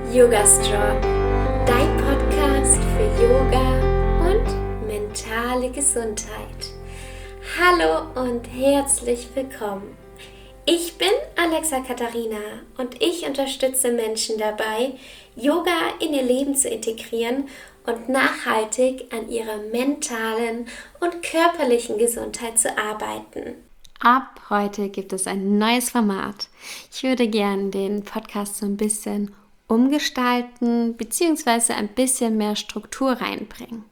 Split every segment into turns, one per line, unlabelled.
Yoga Strong, dein Podcast für Yoga und mentale Gesundheit. Hallo und herzlich willkommen. Ich bin Alexa Katharina und ich unterstütze Menschen dabei, Yoga in ihr Leben zu integrieren und nachhaltig an ihrer mentalen und körperlichen Gesundheit zu arbeiten. Ab heute gibt es ein neues Format. Ich würde gerne den Podcast so ein bisschen umgestalten bzw. ein bisschen mehr Struktur reinbringen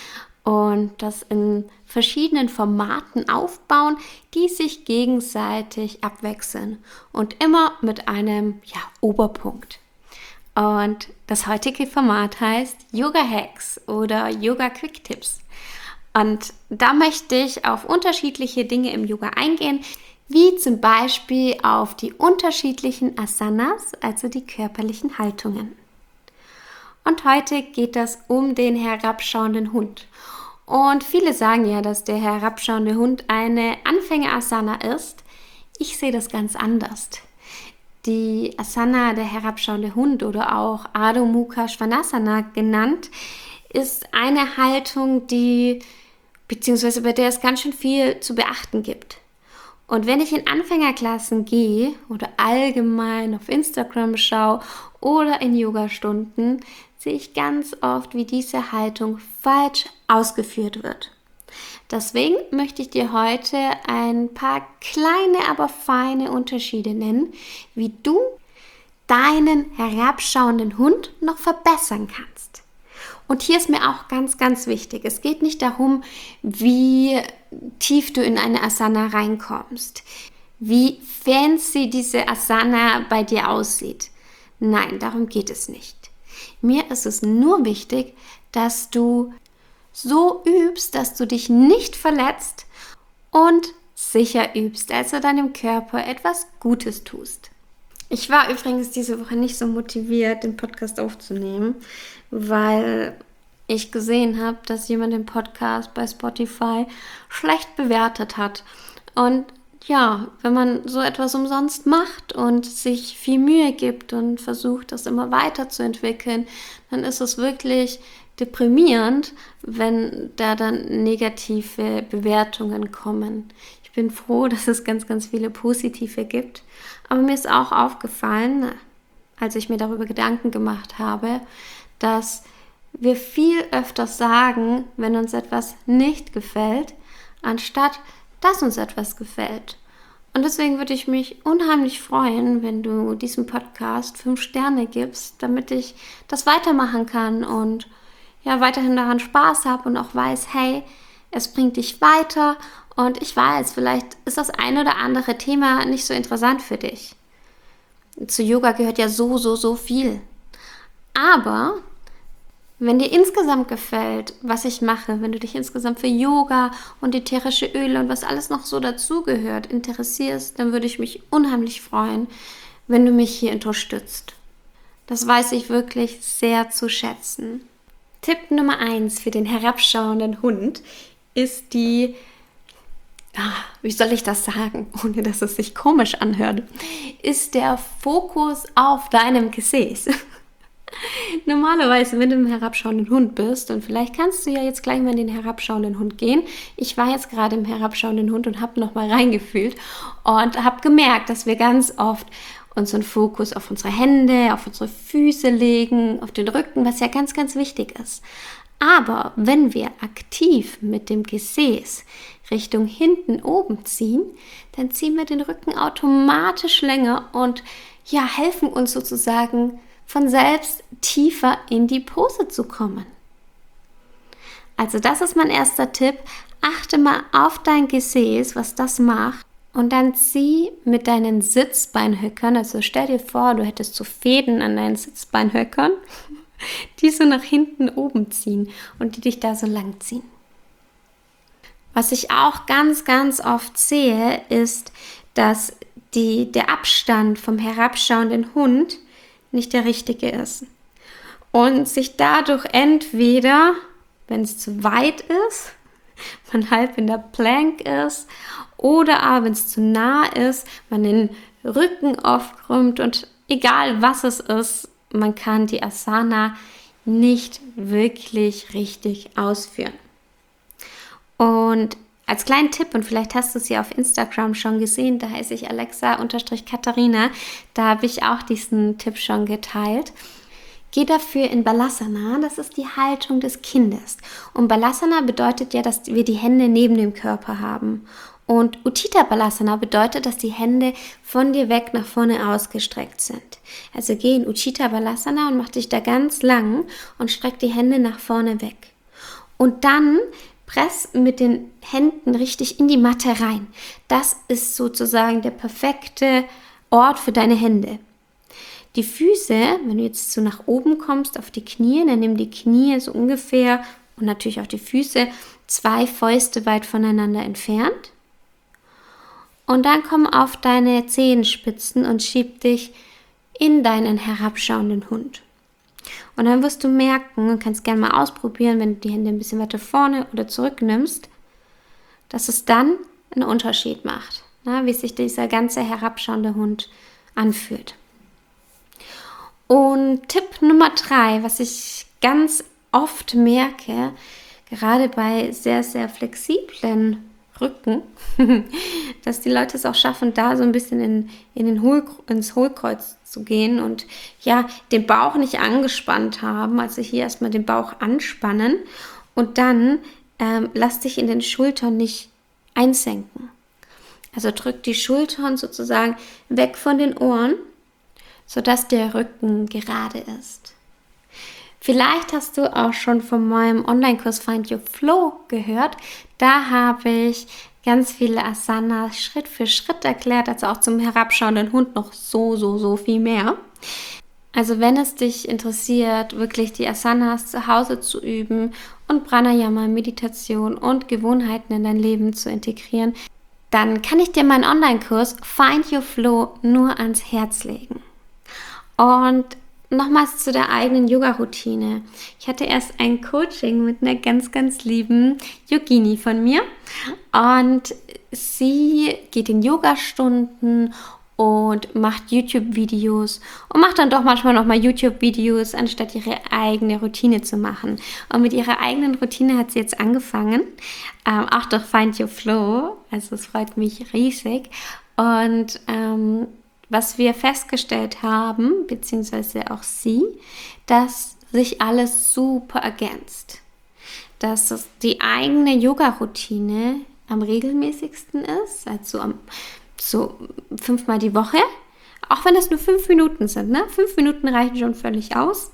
und das in verschiedenen Formaten aufbauen, die sich gegenseitig abwechseln und immer mit einem Oberpunkt. Und das heutige Format heißt Yoga Hacks oder Yoga Quick Tips. Und da möchte ich auf unterschiedliche Dinge im Yoga eingehen, wie zum Beispiel auf die unterschiedlichen Asanas, also die körperlichen Haltungen. Und heute geht es um den herabschauenden Hund. Und viele sagen ja, dass der herabschauende Hund eine Anfänger-Asana ist. Ich sehe das ganz anders. Die Asana, der herabschauende Hund oder auch Adho Mukha Svanasana genannt, ist eine Haltung, beziehungsweise bei der es ganz schön viel zu beachten gibt. Und wenn ich in Anfängerklassen gehe oder allgemein auf Instagram schaue oder in Yogastunden, sehe ich ganz oft, wie diese Haltung falsch ausgeführt wird. Deswegen möchte ich dir heute ein paar kleine, aber feine Unterschiede nennen, wie du deinen herabschauenden Hund noch verbessern kannst. Und hier ist mir auch ganz, ganz wichtig, es geht nicht darum, wie tief du in eine Asana reinkommst, wie fancy diese Asana bei dir aussieht. Nein, darum geht es nicht. Mir ist es nur wichtig, dass du so übst, dass du dich nicht verletzt und sicher übst, also deinem Körper etwas Gutes tust. Ich war übrigens diese Woche nicht so motiviert, den Podcast aufzunehmen, weil ich gesehen habe, dass jemand den Podcast bei Spotify schlecht bewertet hat. Und ja, wenn man so etwas umsonst macht und sich viel Mühe gibt und versucht, das immer weiterzuentwickeln, dann ist es wirklich deprimierend, wenn da dann negative Bewertungen kommen. Ich bin froh, dass es ganz, ganz viele positive gibt. Aber mir ist auch aufgefallen, als ich mir darüber Gedanken gemacht habe, dass wir viel öfter sagen, wenn uns etwas nicht gefällt, anstatt dass uns etwas gefällt. Und deswegen würde ich mich unheimlich freuen, wenn du diesem Podcast 5 Sterne gibst, damit ich das weitermachen kann und weiterhin daran Spaß habe und auch weiß, hey, es bringt dich weiter und ich weiß, vielleicht ist das ein oder andere Thema nicht so interessant für dich. Zu Yoga gehört ja so viel. Aber wenn dir insgesamt gefällt, was ich mache, wenn du dich insgesamt für Yoga und ätherische Öle und was alles noch so dazugehört interessierst, dann würde ich mich unheimlich freuen, wenn du mich hier unterstützt. Das weiß ich wirklich sehr zu schätzen. Tipp Nummer 1 für den herabschauenden Hund ist wie soll ich das sagen, ohne dass es sich komisch anhört, ist der Fokus auf deinem Gesäß. Normalerweise, wenn du im herabschauenden Hund bist, und vielleicht kannst du ja jetzt gleich mal in den herabschauenden Hund gehen. Ich war jetzt gerade im herabschauenden Hund und habe nochmal reingefühlt und habe gemerkt, dass wir ganz oft unseren Fokus auf unsere Hände, auf unsere Füße legen, auf den Rücken, was ja ganz, ganz wichtig ist. Aber wenn wir aktiv mit dem Gesäß Richtung hinten oben ziehen, dann ziehen wir den Rücken automatisch länger und helfen uns sozusagen von selbst tiefer in die Pose zu kommen. Also das ist mein erster Tipp. Achte mal auf dein Gesäß, was das macht. Und dann zieh mit deinen Sitzbeinhöckern, also stell dir vor, du hättest so Fäden an deinen Sitzbeinhöckern, die so nach hinten oben ziehen und die dich da so lang ziehen. Was ich auch ganz, ganz oft sehe, ist, dass der Abstand vom herabschauenden Hund nicht der richtige ist. Und sich dadurch entweder, wenn es zu weit ist, man halb in der Plank ist, oder aber, wenn es zu nah ist, man den Rücken aufkrümmt und egal was es ist, man kann die Asana nicht wirklich richtig ausführen. Und als kleinen Tipp, und vielleicht hast du es ja auf Instagram schon gesehen, da heiße ich Alexa_Katharina, da habe ich auch diesen Tipp schon geteilt. Geh dafür in Balasana, das ist die Haltung des Kindes. Und Balasana bedeutet ja, dass wir die Hände neben dem Körper haben. Und Utthita Balasana bedeutet, dass die Hände von dir weg nach vorne ausgestreckt sind. Also geh in Utthita Balasana und mach dich da ganz lang und streck die Hände nach vorne weg. Und dann press mit den Händen richtig in die Matte rein. Das ist sozusagen der perfekte Ort für deine Hände. Die Füße, wenn du jetzt so nach oben kommst auf die Knie, dann nimm die Knie so ungefähr und natürlich auch die Füße 2 Fäuste weit voneinander entfernt. Und dann komm auf deine Zehenspitzen und schieb dich in deinen herabschauenden Hund. Und dann wirst du merken, und kannst gerne mal ausprobieren, wenn du die Hände ein bisschen weiter vorne oder zurück nimmst, dass es dann einen Unterschied macht, wie sich dieser ganze herabschauende Hund anfühlt. Und Tipp Nummer 3, was ich ganz oft merke, gerade bei sehr, sehr flexiblen Rücken, dass die Leute es auch schaffen, da so ein bisschen ins Hohlkreuz zu gehen und ja, den Bauch nicht angespannt haben, also hier erstmal den Bauch anspannen und dann lass dich in den Schultern nicht einsenken. Also drück die Schultern sozusagen weg von den Ohren, sodass der Rücken gerade ist. Vielleicht hast du auch schon von meinem Online-Kurs Find Your Flow gehört. Da habe ich ganz viele Asanas Schritt für Schritt erklärt, also auch zum herabschauenden Hund noch so viel mehr. Also wenn es dich interessiert, wirklich die Asanas zu Hause zu üben und Pranayama, Meditation und Gewohnheiten in dein Leben zu integrieren, dann kann ich dir meinen Online-Kurs Find Your Flow nur ans Herz legen. Und nochmals zu der eigenen Yoga-Routine. Ich hatte erst ein Coaching mit einer ganz, ganz lieben Yogini von mir und sie geht in Yogastunden und macht YouTube-Videos und macht dann doch manchmal nochmal YouTube-Videos, anstatt ihre eigene Routine zu machen. Und mit ihrer eigenen Routine hat sie jetzt angefangen, auch durch Find Your Flow, also es freut mich riesig. Und was wir festgestellt haben, beziehungsweise auch sie, dass sich alles super ergänzt. Dass die eigene Yoga-Routine am regelmäßigsten ist, also so 5-mal die Woche, auch wenn es nur 5 Minuten sind. 5 Minuten reichen schon völlig aus.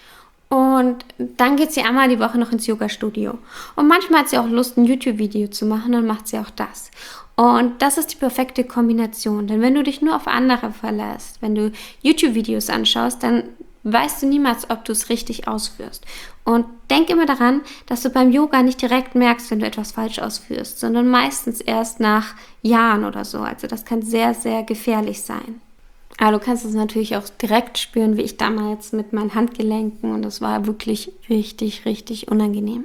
Und dann geht sie einmal die Woche noch ins Yoga-Studio. Und manchmal hat sie auch Lust, ein YouTube-Video zu machen, dann macht sie auch das. Und das ist die perfekte Kombination. Denn wenn du dich nur auf andere verlässt, wenn du YouTube-Videos anschaust, dann weißt du niemals, ob du es richtig ausführst. Und denk immer daran, dass du beim Yoga nicht direkt merkst, wenn du etwas falsch ausführst, sondern meistens erst nach Jahren oder so. Also das kann sehr, sehr gefährlich sein. Aber du kannst es natürlich auch direkt spüren, wie ich damals mit meinen Handgelenken, und das war wirklich richtig, richtig unangenehm.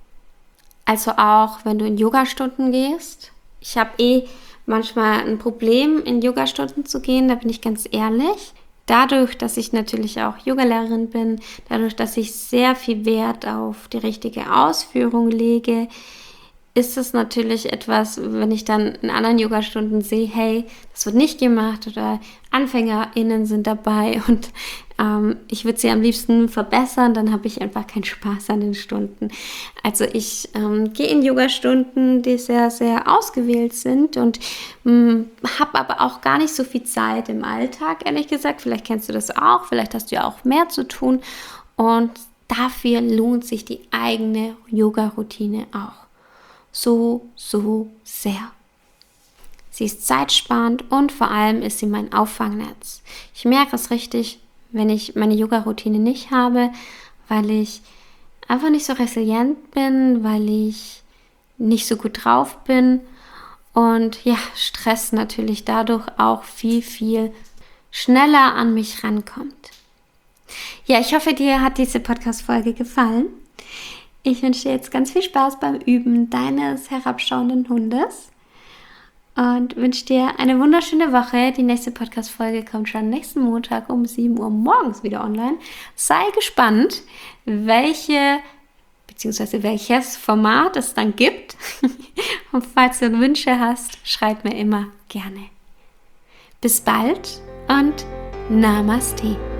Also auch, wenn du in Yogastunden gehst. Ich habe manchmal ein Problem, in Yogastunden zu gehen, da bin ich ganz ehrlich. Dadurch, dass ich natürlich auch Yogalehrerin bin, dadurch, dass ich sehr viel Wert auf die richtige Ausführung lege, ist es natürlich etwas, wenn ich dann in anderen Yogastunden sehe, hey, das wird nicht gemacht oder AnfängerInnen sind dabei und ich würde sie am liebsten verbessern, dann habe ich einfach keinen Spaß an den Stunden. Also ich gehe in Yogastunden, die sehr, sehr ausgewählt sind und habe aber auch gar nicht so viel Zeit im Alltag, ehrlich gesagt. Vielleicht kennst du das auch, vielleicht hast du ja auch mehr zu tun und dafür lohnt sich die eigene Yoga-Routine auch. So sehr. Sie ist zeitsparend und vor allem ist sie mein Auffangnetz. Ich merke es richtig, wenn ich meine Yoga-Routine nicht habe, weil ich einfach nicht so resilient bin, weil ich nicht so gut drauf bin und ja, Stress natürlich dadurch auch viel, viel schneller an mich rankommt. Ja, ich hoffe, dir hat diese Podcast-Folge gefallen. Ich wünsche dir jetzt ganz viel Spaß beim Üben deines herabschauenden Hundes. und wünsche dir eine wunderschöne Woche. Die nächste Podcast-Folge kommt schon nächsten Montag um 7 Uhr morgens wieder online. Sei gespannt, welches Format es dann gibt. Und falls du Wünsche hast, schreib mir immer gerne. Bis bald und Namaste.